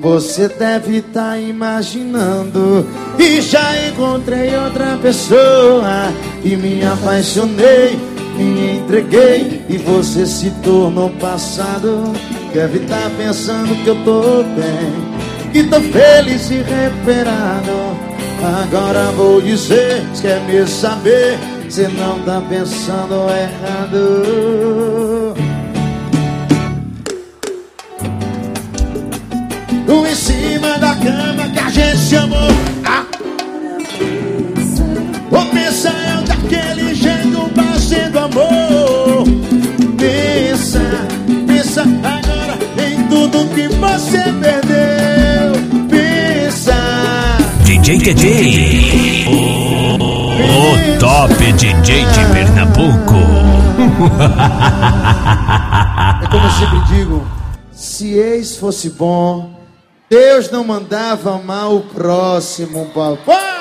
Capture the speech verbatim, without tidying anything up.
Você deve estar imaginando e já encontrei outra pessoa e me apaixonei, me entreguei e você se tornou passado. Deve estar pensando que eu tô bem, que tô feliz e recuperado. Agora vou dizer, se quer me saber, você não tá pensando errado. No em cima da cama que a gente se amou. Ah. Ou pensa eu daquele jeito fazendo amor. Pensa, pensa agora em tudo que você perdeu. Pensa. D J T J, o, o top D J de Pernambuco. É como eu sempre digo, se ex fosse bom, Deus não mandava mal o próximo, papai.